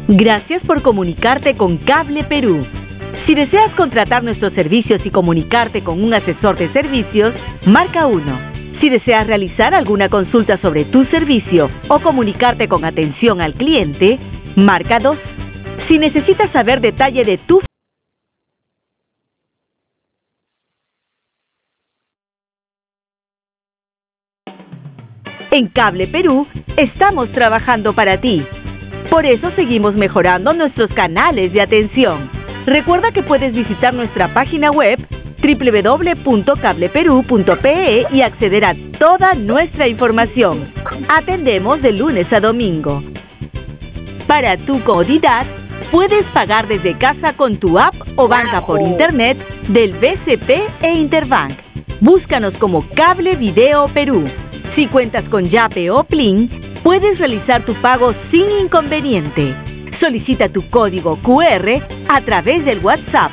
Gracias por comunicarte con Cable Perú. Si deseas contratar nuestros servicios y comunicarte con un asesor de servicios, marca 1. Si deseas realizar alguna consulta sobre tu servicio o comunicarte con atención al cliente, marca 2. Si necesitas saber detalle de tu En Cable Perú estamos trabajando para ti. Por eso seguimos mejorando nuestros canales de atención. Recuerda que puedes visitar nuestra página web www.cableperú.pe y acceder a toda nuestra información. Atendemos de lunes a domingo. Para tu comodidad, puedes pagar desde casa con tu app o banca por internet del BCP e Interbank. Búscanos como Cable Video Perú. Si cuentas con Yape o Plin, puedes realizar tu pago sin inconveniente. Solicita tu código QR a través del WhatsApp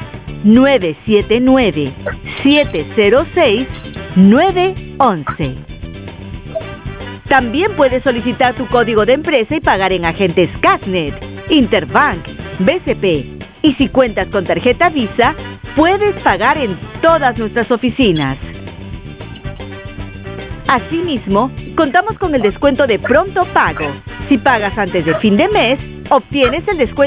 979-706-911. También puedes solicitar tu código de empresa y pagar en agentes Casnet, Interbank, BCP. Y si cuentas con tarjeta Visa, puedes pagar en todas nuestras oficinas. Asimismo, contamos con el descuento de pronto pago. Si pagas antes de fin de mes, obtienes el descuento